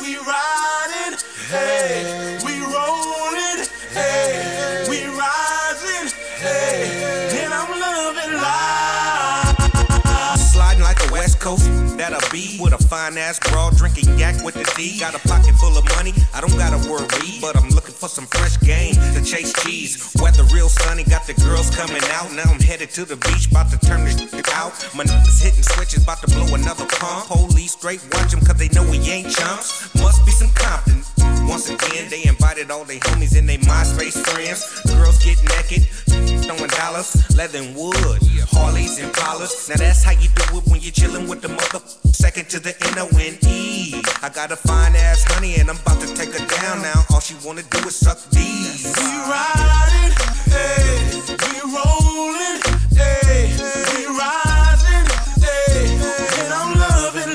we riding, hey, we rolling, hey, we rising, hey, and I'm loving life. Sliding like a West Coast, that'll be with a fine ass broad, drinking yak with the D. Got a pocket full of money, I don't gotta worry, but I'm looking for some fresh game to chase cheese. Weather real sunny, got the girls coming out. Now I'm headed to the beach, about to turn this shit out. My niggas hitting switches, about to blow another pump. Police straight watch them, cause they know we ain't chumps. Must be some Compton. Once again, they invited all they homies and they MySpace friends. Girls get naked, throwing dollars, leather and wood, Harleys and Impalas. Now that's how you do it when you're chillin' with the second to the N-O-N-E. I got a fine ass honey and I'm about to take her down now. All she wanna do is suck these. We riding, hey, we rolling, hey, we rising, hey, and I'm loving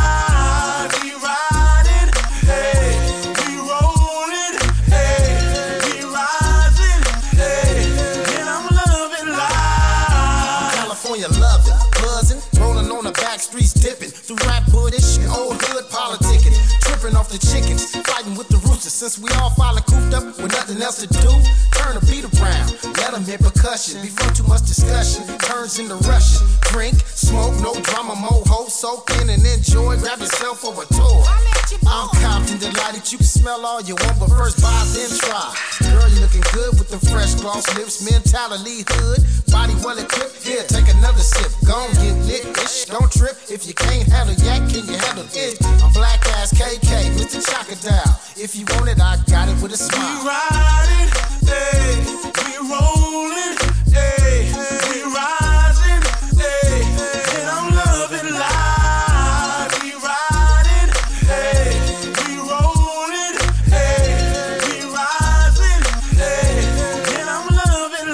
life. We riding, hey, we rolling, hey, we rising, hey, and I'm loving life. California loving, buzzing, rolling on the back streets, dipping through rap Buddhist and old hood politicking, tripping off the chickens, fighting with the roosters. Since we all finally cooped up with nothing else to do, turn the beat around, let them hit percussion. Before too much discussion turns into Russian. Drink, smoke, no drama, moho, soak in and enjoy. Grab yourself for a tour. I'm Compton, delighted you can smell all you want, but first buy then try. Girl, you looking good with the fresh gloss lips, mentality hood, body well equipped. Here, take another sip, gon' get lit. Ish, don't trip if you can't handle yak, can you handle it? I'm black ass KK, Mr. Chocodile. If you want it, I got it with a smile. We riding, hey, we rolling, hey, we rising, hey, and I'm loving life. We riding, hey, we rolling, hey, we rising, hey, and I'm loving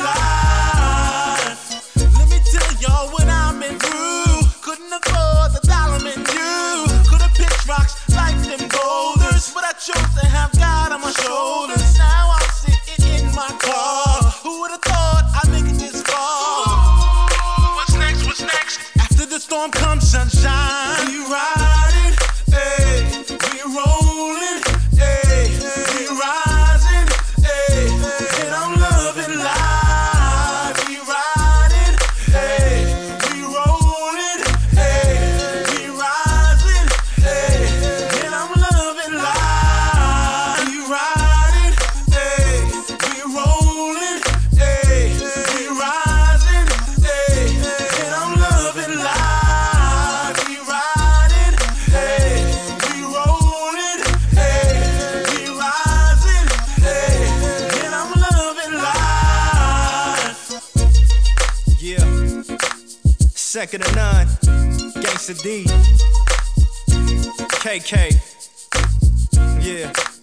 life. Let me tell y'all what I'm in through. Couldn't afford the dollar and you. Could've pitched rocks like them boulders, but I chose to have God on my shoulders. Now I'm sitting in my car. Who would've thought I'd make it this far? What's next? What's next? After the storm comes sunshine. We riding, hey, we rolling, hey, we rising, hey, and I'm loving life. We riding, hey, we rolling, hey, we rising, hey, and I'm loving life. We riding, hey, we rolling, hey, we rising, hey, and I'm loving life. We riding, hey, we rolling, hey, we rising, hey, and I'm loving life. Yeah, second to none, Gangsta D, KK, yeah.